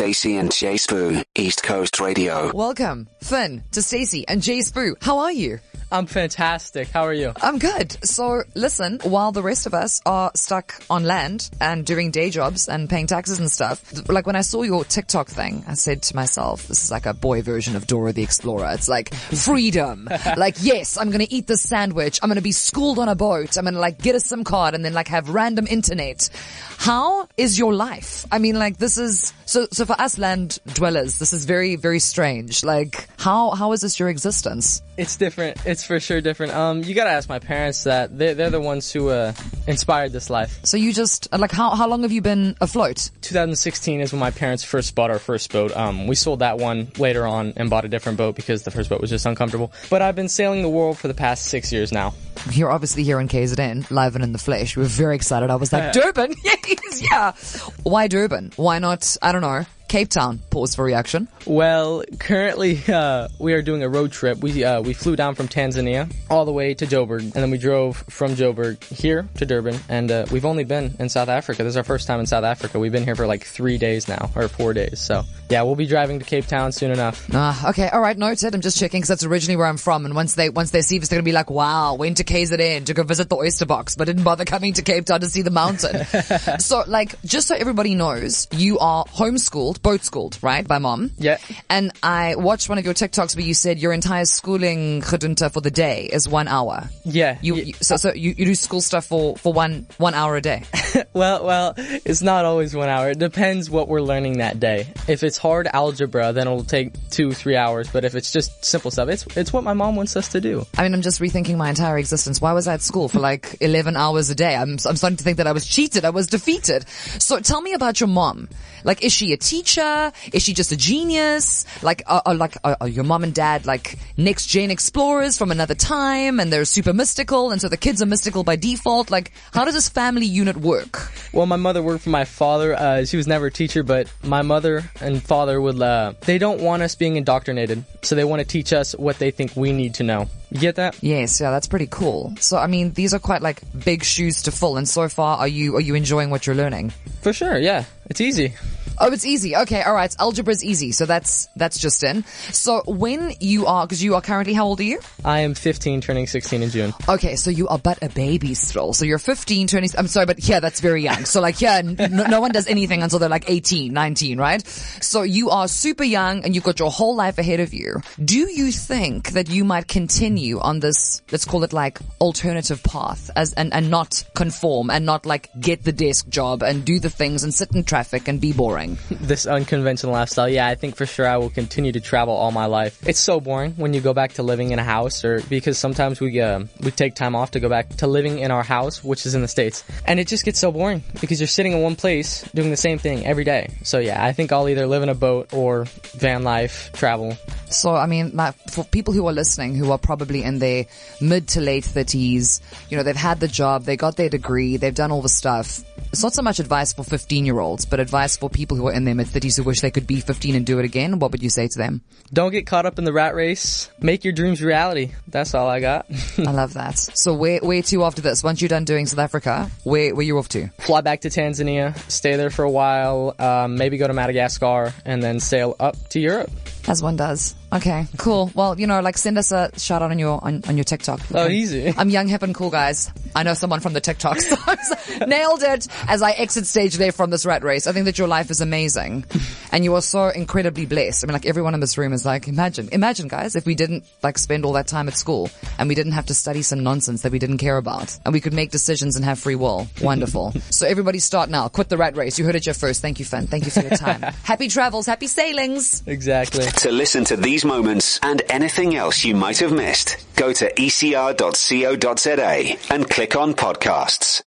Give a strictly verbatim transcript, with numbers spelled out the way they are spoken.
Stacey and Jay Spoo, East Coast Radio. Welcome, Finn, to Stacey and Jay Spoo. How are you? I'm fantastic. How are you? I'm good. So listen, while the rest of us are stuck on land and doing day jobs and paying taxes and stuff, like when I saw your TikTok thing, I said to myself, this is like a boy version of Dora the Explorer. It's like freedom. Like, yes, I'm going to eat this sandwich. I'm going to be schooled on a boat. I'm going to like get a SIM card and then like have random internet. How is your life? I mean, like this is, so, so for us land dwellers, this is very, very strange. Like how, how is this your existence? It's different. It's for sure different. Um, you gotta ask my parents that. They're, they're the ones who, uh, inspired this life. So you just, like, how, how long have you been afloat? twenty sixteen is when my parents first bought our first boat. Um, we sold that one later on and bought a different boat because the first boat was just uncomfortable. But I've been sailing the world for the past six years now. You're obviously here in K Z N, live and in the flesh. We were very excited. I was like, Durban? Yes, yeah. Why Durban? Why not, I don't know, Cape Town? Pause for reaction. Well, currently, uh, we are doing a road trip. We, uh, we flew down from Tanzania all the way to Joburg, and then we drove from Joburg here to Durban, and, uh, we've only been in South Africa. This is our first time in South Africa. We've been here for like three days now, or four days, so yeah, we'll be driving to Cape Town soon enough. Ah, okay, alright, noted. I'm just checking because that's originally where I'm from, and once they, once they see this, they're gonna be like, wow, went to K Z N to go visit the oyster box, but didn't bother coming to Cape Town to see the mountain. So, like, just so everybody knows, you are homeschooled, boat schooled, right, by mom? Yeah. And I watched one of your TikToks where you said your entire schooling gedunte for the day is one hour. Yeah. You, yeah. you so so you, you do school stuff for, for one one hour a day. well, well, it's not always one hour. It depends what we're learning that day. If it's hard algebra, then it'll take two, three hours. But if it's just simple stuff, it's it's what my mom wants us to do. I mean, I'm just rethinking my entire existence. Why was I at school for like eleven hours a day? I'm I'm starting to think that I was cheated. I was defeated. So tell me about your mom. Like, is she a teacher? Is she just a genius? Like, are, are like are, are your mom and dad like next gen explorers from another time, and they're super mystical, and so the kids are mystical by default? Like, how does this family unit work? Well, my mother worked for my father. Uh, she was never a teacher, but my mother and father would. Uh, they don't want us being indoctrinated, so they want to teach us what they think we need to know. You get that? Yes, yeah, that's pretty cool. So, I mean, these are quite like big shoes to fill. And so far, are you are you enjoying what you're learning? For sure, yeah. It's easy. Oh, it's easy. Okay, all right. Algebra's easy, so that's that's just in. So when you are, because you are currently, how old are you? I am fifteen, turning sixteen in June. Okay, so you are but a baby still. So you're fifteen, turning. I'm sorry, but yeah, that's very young. So like, yeah, no, no one does anything until they're like eighteen, nineteen, right? So you are super young, and you've got your whole life ahead of you. Do you think that you might continue on this, let's call it like alternative path, as and and not conform, and not like get the desk job and do the things and sit in traffic and be boring? This unconventional lifestyle, yeah, I think for sure I will continue to travel all my life. It's so boring when you go back to living in a house, or because sometimes we uh, we take time off to go back to living in our house, which is in the States, and it just gets so boring because you're sitting in one place doing the same thing every day. So yeah, I think I'll either live in a boat or van life, travel. So, I mean, my, for people who are listening, who are probably in their mid to late thirties, you know, they've had the job, they got their degree, they've done all the stuff. It's not so much advice for fifteen-year-olds, but advice for people who are in their mid-thirties who wish they could be fifteen and do it again. What would you say to them? Don't get caught up in the rat race. Make your dreams reality. That's all I got. I love that. So where where to after this? Once you're done doing South Africa, where where you off to? Fly back to Tanzania, stay there for a while, um, maybe go to Madagascar, and then sail up to Europe. As one does. Okay, cool. Well, you know, like send us a shout out on your on, on your TikTok. Oh, easy. I'm young, hip, and cool, guys. I know someone from the TikTok. So nailed it as I exit stage there from this rat race. I think that your life is amazing. And you are so incredibly blessed. I mean, like everyone in this room is like, imagine, imagine guys, if we didn't like spend all that time at school and we didn't have to study some nonsense that we didn't care about and we could make decisions and have free will. Wonderful. So everybody start now. Quit the rat race. You heard it here first. Thank you, Finn. Thank you for your time. Happy travels. Happy sailings. Exactly. To listen to these moments and anything else you might have missed, go to e c r dot co dot z a and click on podcasts.